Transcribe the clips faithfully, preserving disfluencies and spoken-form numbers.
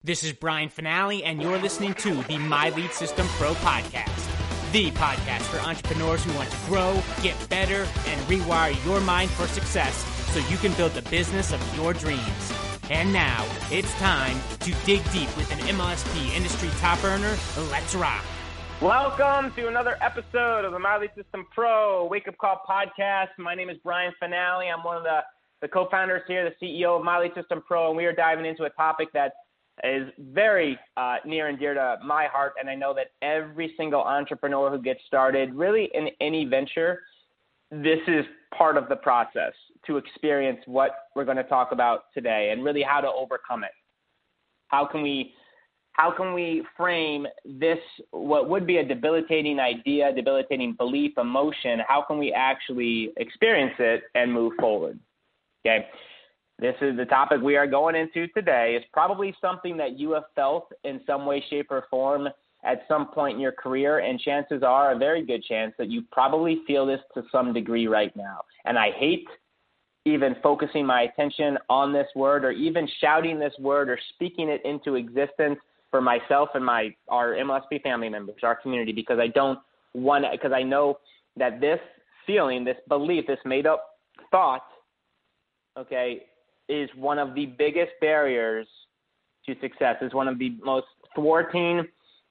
This is Brian Finale, and you're listening to the My Lead System Pro podcast, the podcast for entrepreneurs who want to grow, get better, and rewire your mind for success so you can build the business of your dreams. And now, it's time to dig deep with an M L S P industry top earner. Let's rock. Welcome to another episode of the My Lead System Pro Wake Up Call podcast. My name is Brian Finale. I'm one of the, the co-founders here, the C E O of My Lead System Pro, and we are diving into a topic that is very uh, near and dear to my heart, and I know that every single entrepreneur who gets started, really in any venture, this is part of the process to experience what we're going to talk about today and really how to overcome it. How can we how can we frame this, what would be a debilitating idea, debilitating belief, emotion, how can we actually experience it and move forward? Okay. This is the topic we are going into today. Is probably something that you have felt in some way, shape, or form at some point in your career, and chances are, a very good chance, that you probably feel this to some degree right now. And I hate even focusing my attention on this word or even shouting this word or speaking it into existence for myself and my our M L S P family members, our community, because I don't want to, because I know that this feeling, this belief, this made-up thought, okay, is one of the biggest barriers to success, is one of the most thwarting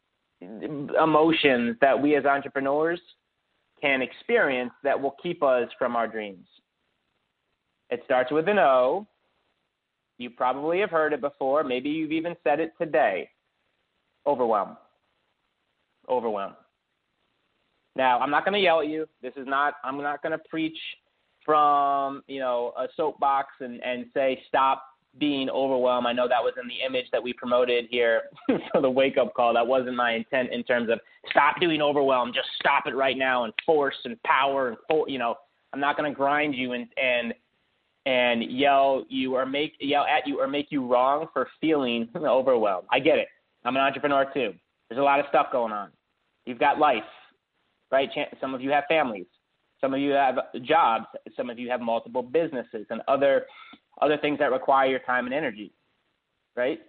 emotions that we as entrepreneurs can experience that will keep us from our dreams. It starts with an O. You probably have heard it before. Maybe you've even said it today. Overwhelm. Overwhelm. Now, I'm not going to yell at you. This is not, I'm not going to preach from, you know, a soapbox and, and say, stop being overwhelmed. I know that was in the image that we promoted here for the wake-up call. That wasn't my intent in terms of stop doing overwhelm. Just stop it right now, and force and power and, for, you know, I'm not going to grind you and, and, and yell you or make, yell at you or make you wrong for feeling overwhelmed. I get it. I'm an entrepreneur too. There's a lot of stuff going on. You've got life, right? Some of you have families. Some of you have jobs. Some of you have multiple businesses and other other things that require your time and energy, right?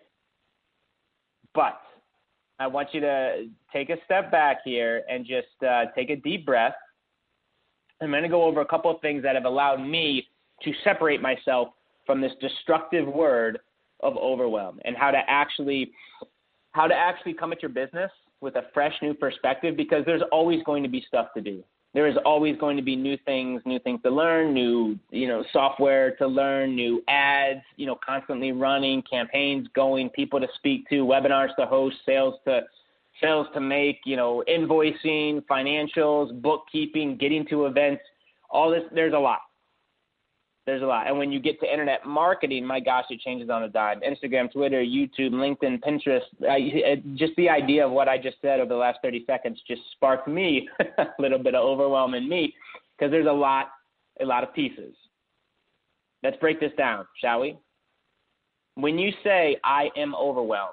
But I want you to take a step back here and just uh, take a deep breath. I'm going to go over a couple of things that have allowed me to separate myself from this destructive word of overwhelm, and how to actually how to actually come at your business with a fresh new perspective, because there's always going to be stuff to do. There is always going to be new things, new things to learn, new, you know, software to learn, new ads, you know, constantly running, campaigns going, people to speak to, webinars to host, sales to sales to make, you know, invoicing, financials, bookkeeping, getting to events, all this. There's a lot. There's a lot. And when you get to internet marketing, my gosh, it changes on a dime. Instagram, Twitter, YouTube, LinkedIn, Pinterest. I, just the idea of what I just said over the last thirty seconds just sparked me a little bit of overwhelm in me, because there's a lot, a lot of pieces. Let's break this down, shall we? When you say, I am overwhelmed,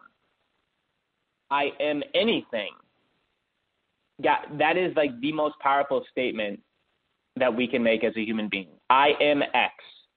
I am anything, yeah, that is like the most powerful statement that we can make as a human being. I am X.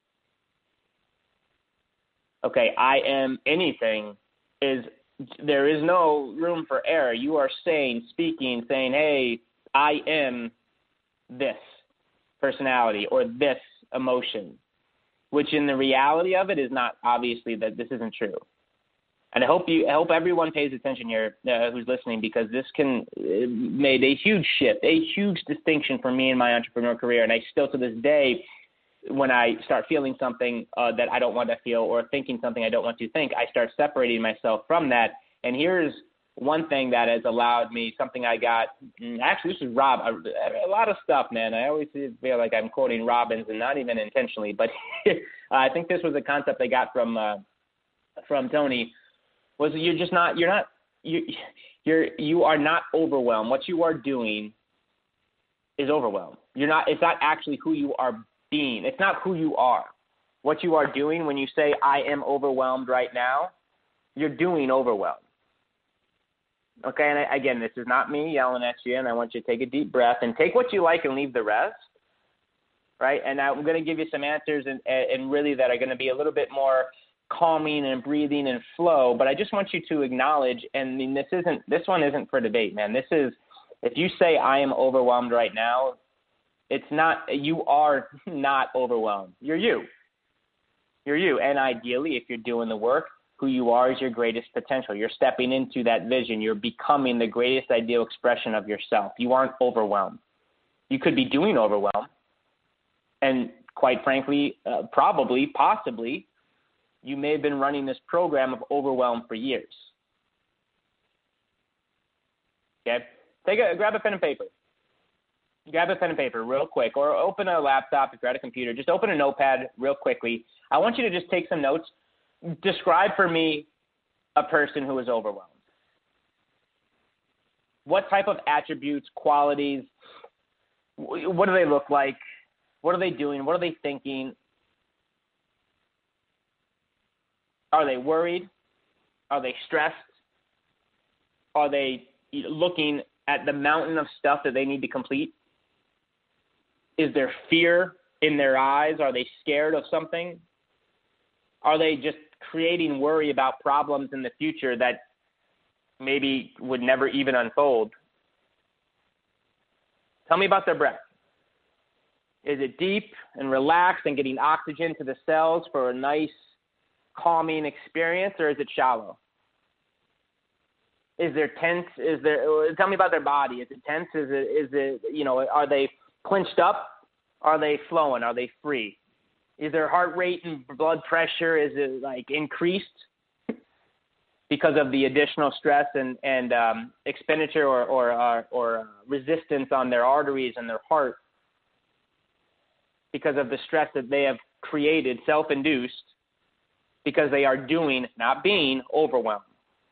Okay, I am anything is, there is no room for error. You are saying, speaking, saying, hey, I am this personality or this emotion, which in the reality of it is not, obviously, that this isn't true. And I hope you, I hope everyone pays attention here uh, who's listening, because this can uh, made a huge shift, a huge distinction for me in my entrepreneur career. And I still, to this day, when I start feeling something uh, that I don't want to feel, or thinking something I don't want to think, I start separating myself from that. And here's one thing that has allowed me, something I got, actually, this is Rob, a, a lot of stuff, man. I always feel like I'm quoting Robbins, and not even intentionally, but I think this was a concept I got from uh, from Tony. Was you're just not, you're not, you, you're, you are not overwhelmed. What you are doing is overwhelmed. You're not, it's not actually who you are being. It's not who you are. What you are doing when you say, I am overwhelmed right now, you're doing overwhelmed. Okay, and I, again, this is not me yelling at you, and I want you to take a deep breath and take what you like and leave the rest, right? And I'm going to give you some answers and, and really that are going to be a little bit more calming and breathing and flow, but I just want you to acknowledge, and I mean, this isn't, this one isn't for debate, man. This is, if you say I am overwhelmed right now, it's not, you are not overwhelmed. You're you. You're you. And ideally, if you're doing the work, who you are is your greatest potential. You're stepping into that vision. You're becoming the greatest ideal expression of yourself. You aren't overwhelmed. You could be doing overwhelmed. And quite frankly, uh, probably, possibly, you may have been running this program of overwhelm for years. Okay? Take a, grab a pen and paper. Grab a pen and paper real quick, or open a laptop if you're at a computer. Just open a notepad real quickly. I want you to just take some notes. Describe for me a person who is overwhelmed. What type of attributes, qualities, what do they look like? What are they doing? What are they thinking? Are they worried? Are they stressed? Are they looking at the mountain of stuff that they need to complete? Is there fear in their eyes? Are they scared of something? Are they just creating worry about problems in the future that maybe would never even unfold? Tell me about their breath. Is it deep and relaxed and getting oxygen to the cells for a nice calming experience, or is it shallow? Is there tense? Is there? Tell me about their body. Is it tense? Is it? Is it? You know, are they clenched up? Are they flowing? Are they free? Is their heart rate and blood pressure, is it like increased because of the additional stress and and um, expenditure or or or, or resistance on their arteries and their heart because of the stress that they have created, self-induced, because they are doing, not being, overwhelmed.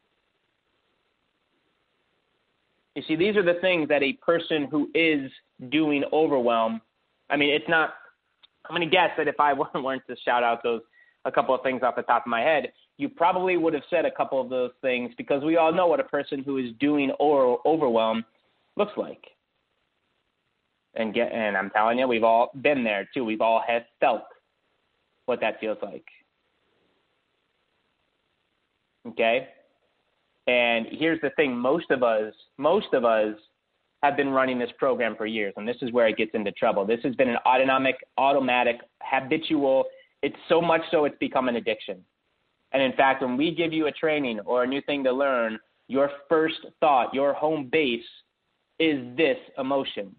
You see, these are the things that a person who is doing overwhelm, I mean, it's not, I'm going to guess that if I weren't to shout out those, a couple of things off the top of my head, you probably would have said a couple of those things, because we all know what a person who is doing or overwhelm looks like. And get, and I'm telling you, we've all been there too. We've all have felt what that feels like. Okay? And here's the thing, most of us, most of us have been running this program for years, and this is where it gets into trouble. This has been an autonomic, automatic, habitual, it's so much so it's become an addiction. And in fact, when we give you a training or a new thing to learn, your first thought, your home base is this emotion.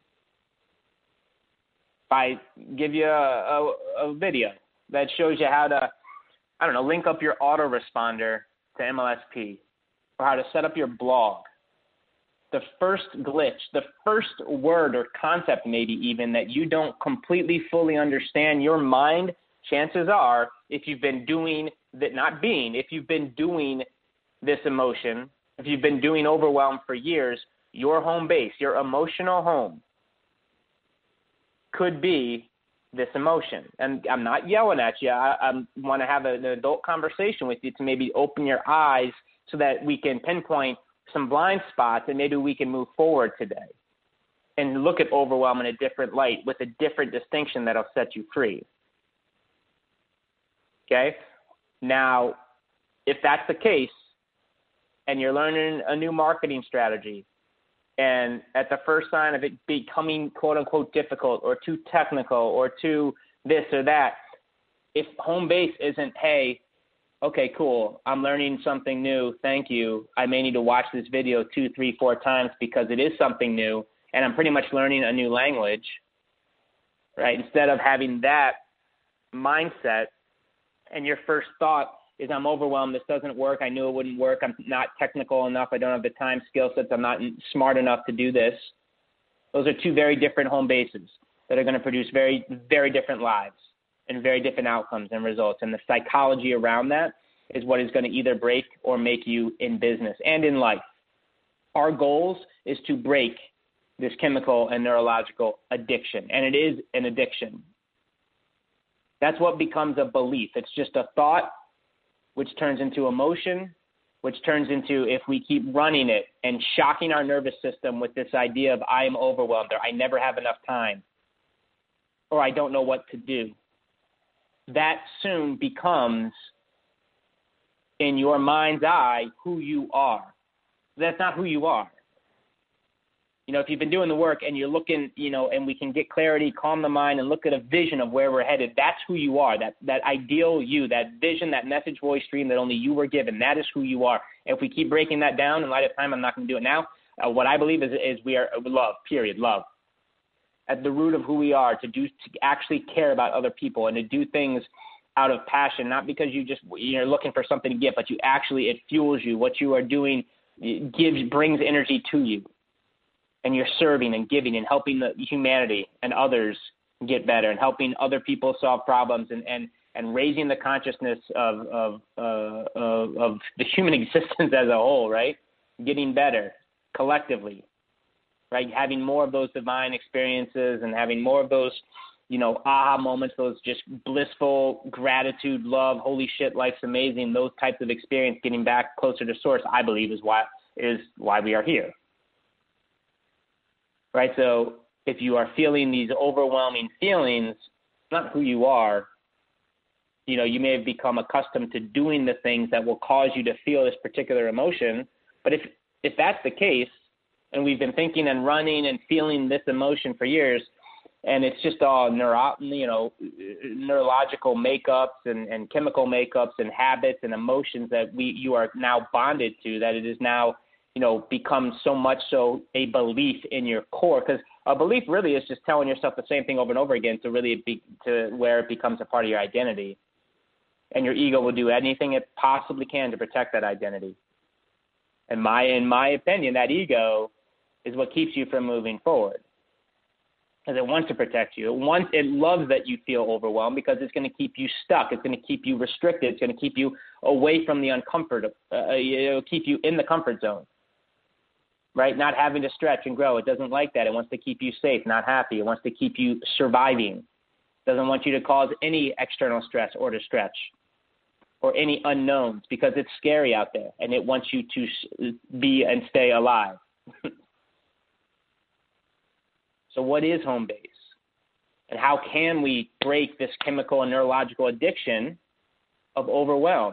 If I give you a, a, a video that shows you how to, I don't know, link up your autoresponder to M L S P, or how to set up your blog, the first glitch, the first word or concept maybe even that you don't completely fully understand, your mind, chances are, if you've been doing that, not being, if you've been doing this emotion, if you've been doing overwhelm for years, your home base, your emotional home could be this emotion. And I'm not yelling at you. I, I want to have an adult conversation with you to maybe open your eyes so that we can pinpoint some blind spots and maybe we can move forward today and look at overwhelm in a different light with a different distinction that'll set you free. Okay? Now, if that's the case and you're learning a new marketing strategy, and at the first sign of it becoming quote-unquote difficult or too technical or too this or that, if home base isn't, hey, okay, cool, I'm learning something new, thank you, I may need to watch this video two, three, four times because it is something new, and I'm pretty much learning a new language, right? Instead of having that mindset and your first thought is I'm overwhelmed, this doesn't work, I knew it wouldn't work, I'm not technical enough, I don't have the time, skill sets, I'm not smart enough to do this. Those are two very different home bases that are going to produce very, very different lives and very different outcomes and results. And the psychology around that is what is going to either break or make you in business and in life. Our goals is to break this chemical and neurological addiction, and it is an addiction. That's what becomes a belief. It's just a thought, which turns into emotion, which turns into, if we keep running it and shocking our nervous system with this idea of I am overwhelmed, or I never have enough time, or I don't know what to do, that soon becomes in your mind's eye who you are. That's not who you are. You know, if you've been doing the work and you're looking, you know, and we can get clarity, calm the mind, and look at a vision of where we're headed, that's who you are, that that ideal you, that vision, that message voice stream that only you were given. That is who you are. And if we keep breaking that down in light of time, I'm not going to do it now. Uh, what I believe is, is we are love, period, love. At the root of who we are, to do, to actually care about other people and to do things out of passion, not because you just, you're looking for something to get, but you actually, it fuels you. What you are doing gives, brings energy to you. And you're serving and giving and helping the humanity and others get better and helping other people solve problems and, and, and raising the consciousness of, of, uh, of, of the human existence as a whole, right? Getting better collectively, right? Having more of those divine experiences and having more of those, you know, aha moments, those just blissful gratitude, love, holy shit, life's amazing, those types of experience, getting back closer to source, I believe is why, is why we are here. Right, so if you are feeling these overwhelming feelings, not who you are, you know, you may have become accustomed to doing the things that will cause you to feel this particular emotion. But if if that's the case, and we've been thinking and running and feeling this emotion for years, and it's just all neuro, you know, neurological makeups and, and chemical makeups and habits and emotions that we you are now bonded to, that it is now, you know, becomes so much so a belief in your core, because a belief really is just telling yourself the same thing over and over again to really be to where it becomes a part of your identity, and your ego will do anything it possibly can to protect that identity. And my, in my opinion, that ego is what keeps you from moving forward, because it wants to protect you. It wants, it loves that you feel overwhelmed because it's going to keep you stuck. It's going to keep you restricted. It's going to keep you away from the uncomfort. Uh, it'll keep you in the comfort zone. Right? Not having to stretch and grow. It doesn't like that. It wants to keep you safe, not happy. It wants to keep you surviving. It doesn't want you to cause any external stress or to stretch or any unknowns, because it's scary out there and it wants you to be and stay alive. So what is home base? And how can we break this chemical and neurological addiction of overwhelm?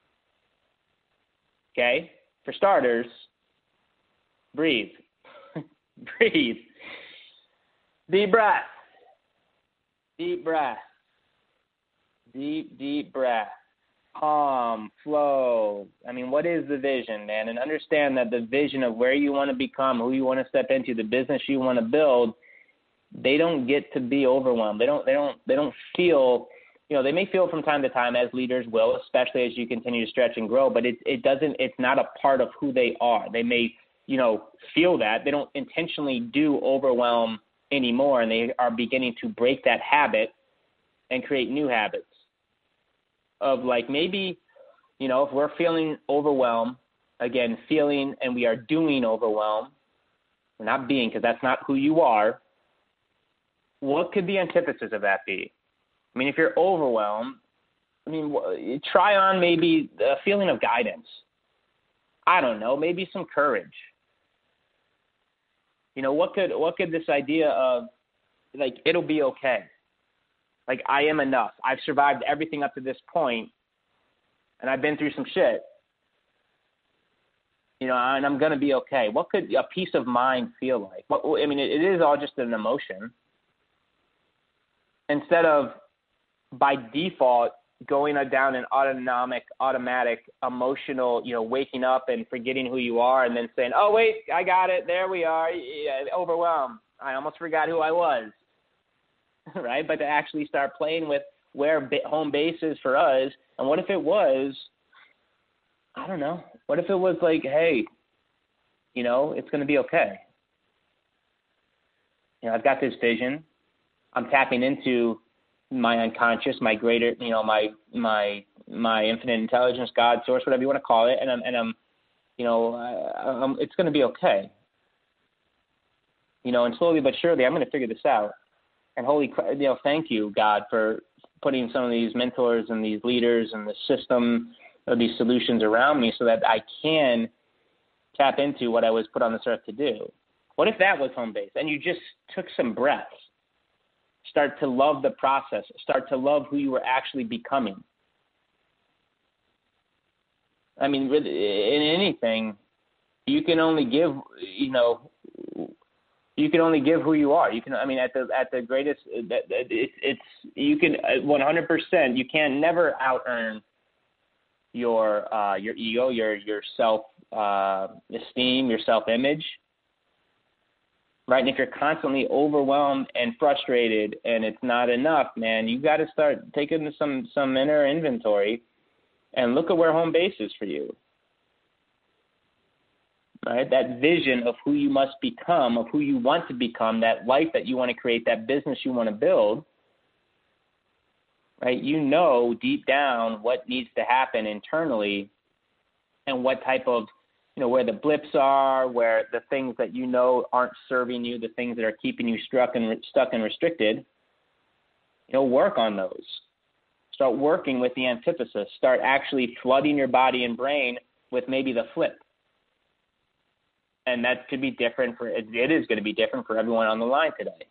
Okay? For starters, breathe. Breathe. Deep breath. Deep breath. Deep, deep breath. Calm, flow. I mean, what is the vision, man? And understand that the vision of where you want to become, who you want to step into, the business you want to build, they don't get to be overwhelmed. They don't, they don't, they don't feel, you know, they may feel from time to time, as leaders will, especially as you continue to stretch and grow, but it, it doesn't, it's not a part of who they are. They may, you know, feel that. They don't intentionally do overwhelm anymore, and they are beginning to break that habit and create new habits of, like, maybe, you know, if we're feeling overwhelmed, again, feeling and we are doing overwhelm, we're not being, because that's not who you are, what could the antithesis of that be? I mean, if you're overwhelmed, I mean, try on maybe a feeling of guidance. I don't know, maybe some courage. You know, what could what could this idea of, like, it'll be okay. Like, I am enough. I've survived everything up to this point, and I've been through some shit. You know, and I'm going to be okay. What could a peace of mind feel like? What, I mean, it, it is all just an emotion. Instead of, by default, going down an autonomic, automatic, emotional, you know, waking up and forgetting who you are and then saying, oh, wait, I got it. There we are. Yeah, overwhelmed. I almost forgot who I was. Right? But to actually start playing with where home base is for us. And what if it was, I don't know, what if it was like, hey, you know, it's going to be okay. You know, I've got this vision. I'm tapping into my unconscious, my greater, you know, my my my infinite intelligence, God, source, whatever you want to call it, and I'm and I'm, you know, I, I'm, it's going to be okay. You know, and slowly but surely, I'm going to figure this out. And holy, you know, thank you, God, for putting some of these mentors and these leaders and the system of these solutions around me so that I can tap into what I was put on this earth to do. What if that was home base and you just took some breaths? Start to love the process. Start to love who you were actually becoming. I mean, in anything, you can only give, you know, you can only give who you are. You can, I mean, at the at the greatest, it's it's you can one hundred percent. You can never out earn your uh, your ego, your your self uh, esteem, your self image. Right, and if you're constantly overwhelmed and frustrated, and it's not enough, man, you got to start taking some some inner inventory, and look at where home base is for you. Right, that vision of who you must become, of who you want to become, that life that you want to create, that business you want to build. Right, you know deep down what needs to happen internally, and what type of you know, where the blips are, where the things that you know aren't serving you, the things that are keeping you stuck and stuck and restricted, you know, work on those. Start working with the antithesis. Start actually flooding your body and brain with maybe the flip. And that could be different for, it is going to be different for everyone on the line today.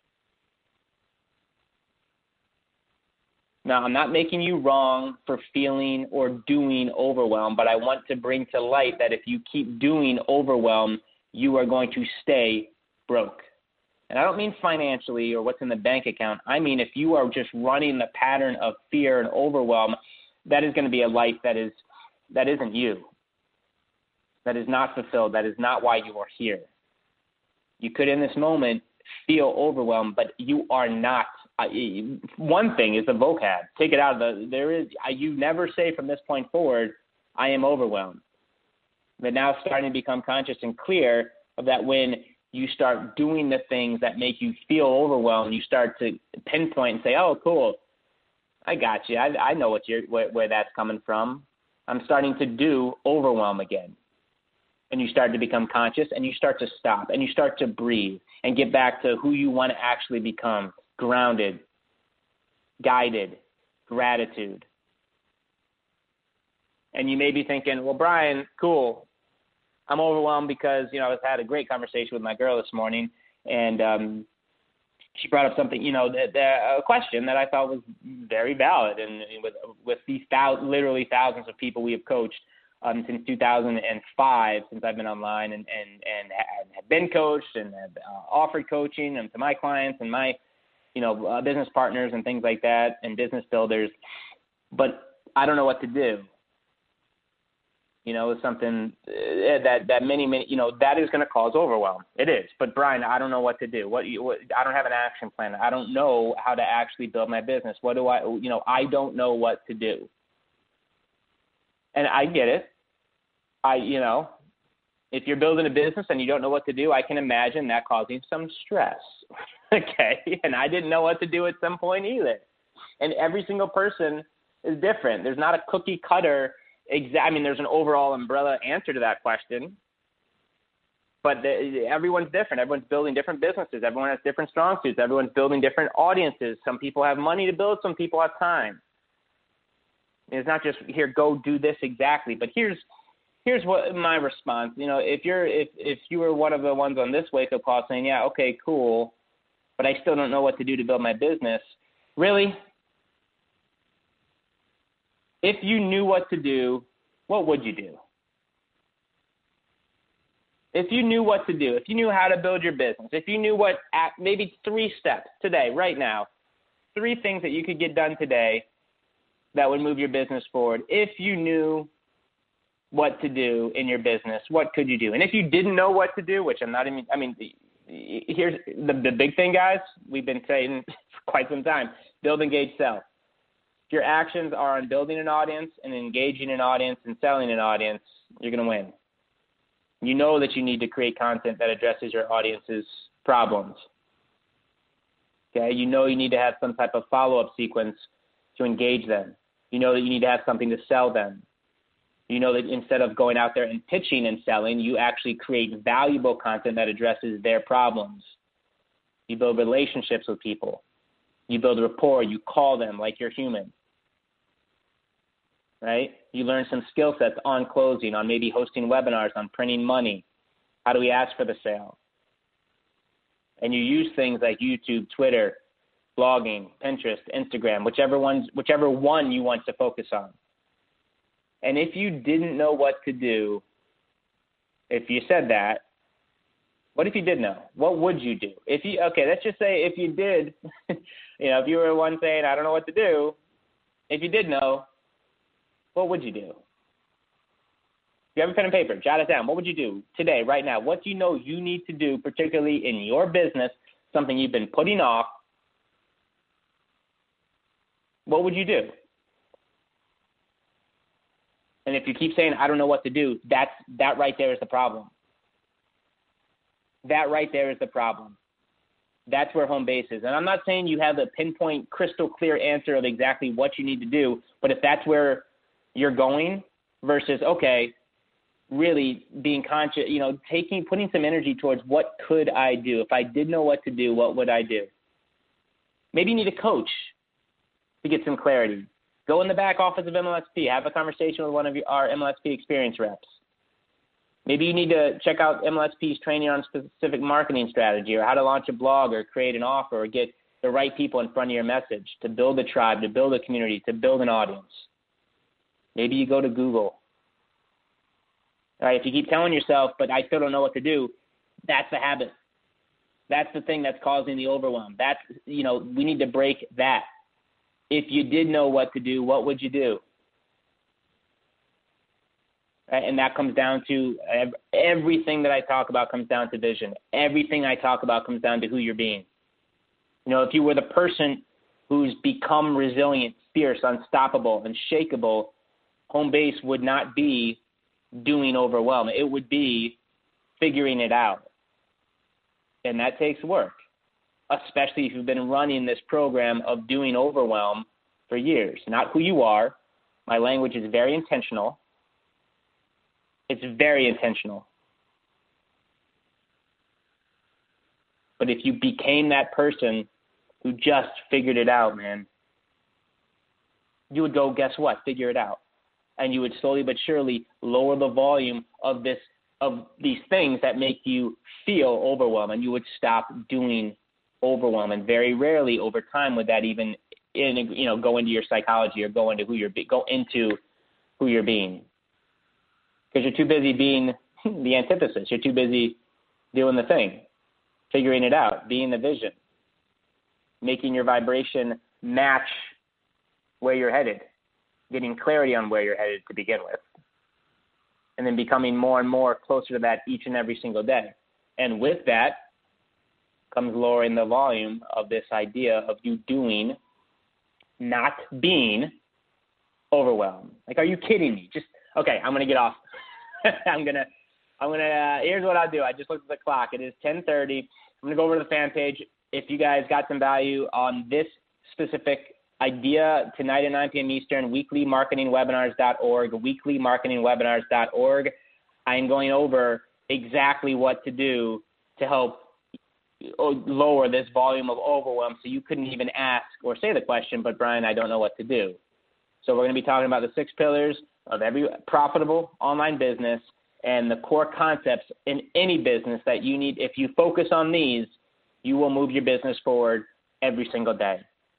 Now, I'm not making you wrong for feeling or doing overwhelm, but I want to bring to light that if you keep doing overwhelm, you are going to stay broke. And I don't mean financially or what's in the bank account. I mean if you are just running the pattern of fear and overwhelm, that is going to be a life that is that isn't you. That is not fulfilled. That is not why you are here. You could in this moment feel overwhelmed, but you are not. I, one thing is the vocab. Take it out of the, there is, you never say from this point forward, I am overwhelmed. But now starting to become conscious and clear of that when you start doing the things that make you feel overwhelmed, you start to pinpoint and say, oh, cool, I got you. I, I know what you're, where, where that's coming from. I'm starting to do overwhelm again. And you start to become conscious and you start to stop and you start to breathe and get back to who you want to actually become. Grounded, guided, gratitude. And you may be thinking, well, Brian, cool. I'm overwhelmed because, you know, I had a great conversation with my girl this morning, and um, she brought up something, you know, the, the, a question that I thought was very valid. And with, with these thou- literally thousands of people we have coached um, since two thousand five, since I've been online and, and, and have been coached and have uh, offered coaching and to my clients and my you know, uh, business partners and things like that and business builders, but I don't know what to do. You know, it's something that, that many, many, you know, that is going to cause overwhelm. It is. But Brian, I don't know what to do. What, what I don't have an action plan. I don't know how to actually build my business. What do I, you know, I don't know what to do. And I get it. I, you know, if you're building a business and you don't know what to do, I can imagine that causing some stress. Okay, and I didn't know what to do at some point either. And every single person is different. There's not a cookie cutter. Exa- I mean, there's an overall umbrella answer to that question, but the, everyone's different. Everyone's building different businesses. Everyone has different strong suits. Everyone's building different audiences. Some people have money to build. Some people have time. It's not just here, go do this exactly. But here's here's what my response. You know, if you're if if you were one of the ones on this wake up call saying, yeah, okay, cool, but I still don't know what to do to build my business. Really? If you knew what to do, what would you do? If you knew what to do, if you knew how to build your business, if you knew what, maybe three steps today, right now, three things that you could get done today that would move your business forward. If you knew what to do in your business, what could you do? And if you didn't know what to do, which I'm not even, I mean, here's the, the big thing, guys, we've been saying for quite some time, build, engage, sell. If your actions are on building an audience and engaging an audience and selling an audience, you're going to win. You know that you need to create content that addresses your audience's problems. Okay, you know you need to have some type of follow-up sequence to engage them. You know that you need to have something to sell them. You know that instead of going out there and pitching and selling, you actually create valuable content that addresses their problems. You build relationships with people. You build rapport. You call them like you're human. Right? You learn some skill sets on closing, on maybe hosting webinars, on printing money. How do we ask for the sale? And you use things like YouTube, Twitter, blogging, Pinterest, Instagram, whichever ones, whichever one you want to focus on. And if you didn't know what to do, if you said that, what if you did know? What would you do? If you okay, let's just say if you did, you know, if you were one saying, I don't know what to do, if you did know, what would you do? If you have a pen and paper, jot it down. What would you do today, right now? What do you know you need to do, particularly in your business, something you've been putting off? What would you do? And if you keep saying, I don't know what to do, that's, that right there is the problem. That right there is the problem. That's where home base is. And I'm not saying you have a pinpoint, crystal clear answer of exactly what you need to do, but if that's where you're going versus, okay, really being conscious, you know, taking, putting some energy towards what could I do? If I did know what to do, what would I do? Maybe you need a coach to get some clarity. Go in the back office of M L S P. Have a conversation with one of your, our M L S P experience reps. Maybe you need to check out M L S P's training on specific marketing strategy or how to launch a blog or create an offer or get the right people in front of your message to build a tribe, to build a community, to build an audience. Maybe you go to Google. All right, if you keep telling yourself, but I still don't know what to do, that's the habit. That's the thing that's causing the overwhelm. That's, you know, we need to break that. If you did know what to do, what would you do? And that comes down to everything that I talk about comes down to vision. Everything I talk about comes down to who you're being. You know, if you were the person who's become resilient, fierce, unstoppable, unshakable, home base would not be doing overwhelm. It would be figuring it out. And that takes work, especially if you've been running this program of doing overwhelm for years. Not who you are. My language is very intentional. It's very intentional. But if you became that person who just figured it out, man, you would go, guess what? Figure it out. And you would slowly but surely lower the volume of this, of these things that make you feel overwhelmed, and you would stop doing overwhelm. And very rarely over time would that even, in, you know, go into your psychology or go into who you're, go into who you're being. Because you're too busy being the antithesis. You're too busy doing the thing, figuring it out, being the vision, making your vibration match where you're headed, getting clarity on where you're headed to begin with, and then becoming more and more closer to that each and every single day. And with that comes lowering the volume of this idea of you doing, not being overwhelmed. Like, are you kidding me? Just, okay, I'm going to get off. I'm going to, I'm going to, uh, here's what I'll do. I just looked at the clock. It is ten thirty. I'm going to go over to the fan page. If you guys got some value on this specific idea tonight at nine p.m. Eastern, weekly marketing webinars dot org, weekly marketing webinars dot org, I am going over exactly what to do to help lower this volume of overwhelm so you couldn't even ask or say the question, but Brian, I don't know what to do. So we're going to be talking about the six pillars of every profitable online business and the core concepts in any business that you need. If you focus on these, you will move your business forward every single day.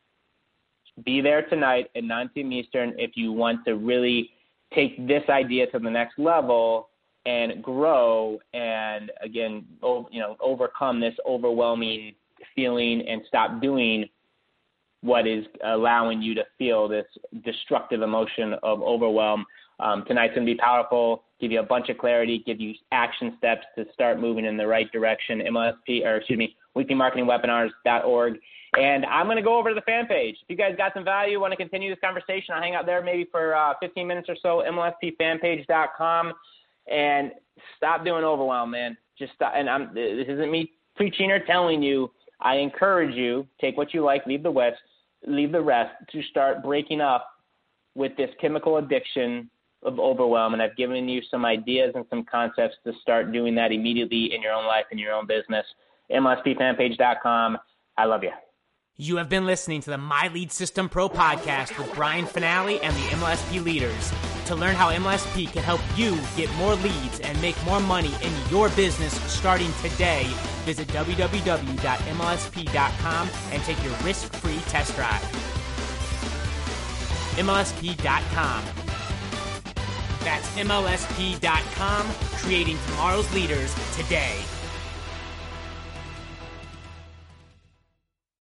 Be there tonight at nine p.m. Eastern if you want to really take this idea to the next level and grow and, again, you know, overcome this overwhelming feeling and stop doing what is allowing you to feel this destructive emotion of overwhelm. Um, tonight's going to be powerful, give you a bunch of clarity, give you action steps to start moving in the right direction. M L S P, or excuse me, weekly marketing webinars dot org. And I'm going to go over to the fan page. If you guys got some value, want to continue this conversation, I'll hang out there maybe for uh, fifteen minutes or so, M L S P fan page dot com. And stop doing overwhelm, man. Just stop. And I'm, this isn't me preaching or telling you. I encourage you, take what you like, leave the rest, leave the rest to start breaking up with this chemical addiction of overwhelm. And I've given you some ideas and some concepts to start doing that immediately in your own life, in your own business. M L S P fan page dot com. I love you. You have been listening to the My Lead System Pro podcast with Brian Finale and the M L S P leaders. To learn how M L S P can help you get more leads and make more money in your business starting today, visit w w w dot m l s p dot com and take your risk-free test drive. M L S P dot com. That's M L S P dot com, creating tomorrow's leaders today.